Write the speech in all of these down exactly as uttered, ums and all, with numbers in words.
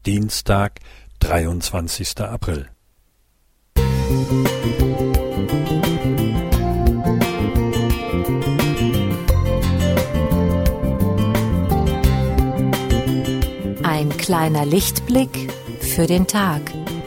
Dienstag, dreiundzwanzigster April. Ein kleiner Lichtblick für den Tag.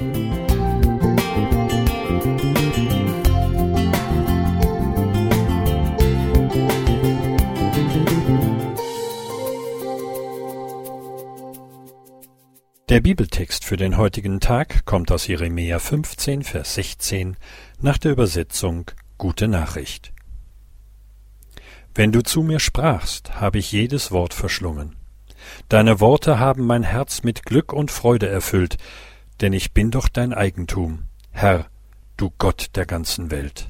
Der Bibeltext für den heutigen Tag kommt aus Jeremia fünfzehn, Vers sechzehn, nach der Übersetzung Gute Nachricht. Wenn du zu mir sprachst, habe ich jedes Wort verschlungen. Deine Worte haben mein Herz mit Glück und Freude erfüllt, denn ich bin doch dein Eigentum, Herr, du Gott der ganzen Welt.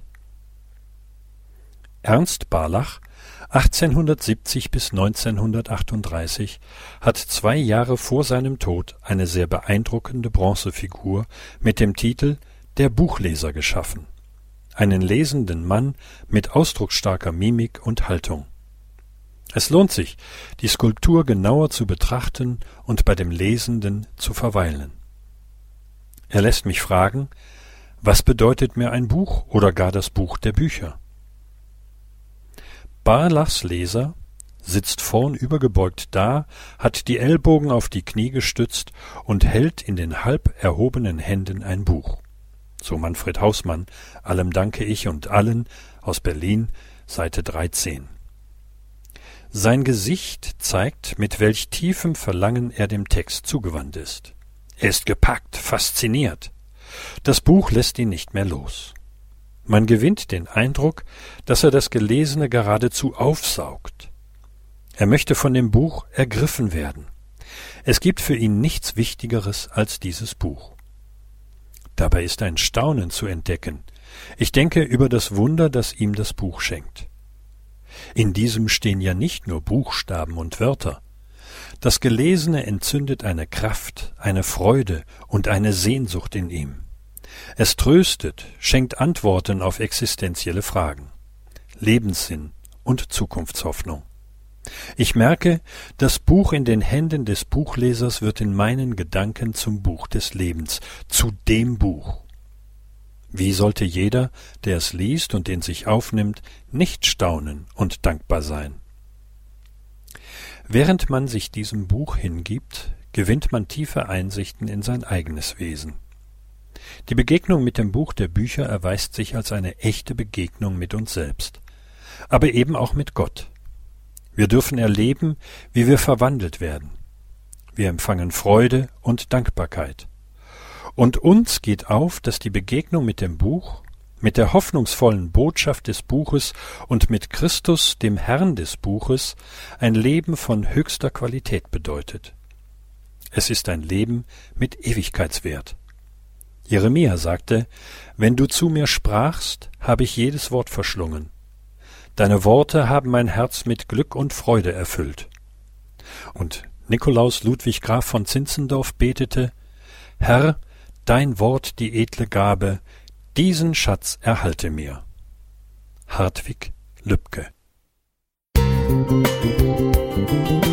Ernst Barlach, achtzehnhundertsiebzig bis neunzehnhundertachtunddreißig, hat zwei Jahre vor seinem Tod eine sehr beeindruckende Bronzefigur mit dem Titel »Der Buchleser« geschaffen. Einen lesenden Mann mit ausdrucksstarker Mimik und Haltung. Es lohnt sich, die Skulptur genauer zu betrachten und bei dem Lesenden zu verweilen. Er lässt mich fragen, was bedeutet mir ein Buch oder gar das Buch der Bücher? Barlachs Leser sitzt vornübergebeugt da, hat die Ellbogen auf die Knie gestützt und hält in den halb erhobenen Händen ein Buch. So Manfred Hausmann, Allem danke ich und allen, aus Berlin, Seite dreizehn. Sein Gesicht zeigt, mit welch tiefem Verlangen er dem Text zugewandt ist. Er ist gepackt, fasziniert. Das Buch lässt ihn nicht mehr los. Man gewinnt den Eindruck, dass er das Gelesene geradezu aufsaugt. Er möchte von dem Buch ergriffen werden. Es gibt für ihn nichts Wichtigeres als dieses Buch. Dabei ist ein Staunen zu entdecken. Ich denke über das Wunder, das ihm das Buch schenkt. In diesem stehen ja nicht nur Buchstaben und Wörter. Das Gelesene entzündet eine Kraft, eine Freude und eine Sehnsucht in ihm. Es tröstet, schenkt Antworten auf existenzielle Fragen, Lebenssinn und Zukunftshoffnung. Ich merke, das Buch in den Händen des Buchlesers wird in meinen Gedanken zum Buch des Lebens, zu dem Buch. Wie sollte jeder, der es liest und in sich aufnimmt, nicht staunen und dankbar sein? Während man sich diesem Buch hingibt, gewinnt man tiefe Einsichten in sein eigenes Wesen. Die Begegnung mit dem Buch der Bücher erweist sich als eine echte Begegnung mit uns selbst, aber eben auch mit Gott. Wir dürfen erleben, wie wir verwandelt werden. Wir empfangen Freude und Dankbarkeit. Und uns geht auf, dass die Begegnung mit dem Buch, mit der hoffnungsvollen Botschaft des Buches und mit Christus, dem Herrn des Buches, ein Leben von höchster Qualität bedeutet. Es ist ein Leben mit Ewigkeitswert. Jeremia sagte, wenn du zu mir sprachst, habe ich jedes Wort verschlungen. Deine Worte haben mein Herz mit Glück und Freude erfüllt. Und Nikolaus Ludwig Graf von Zinzendorf betete, Herr, dein Wort die edle Gabe, diesen Schatz erhalte mir. Hartwig Lübke. Musik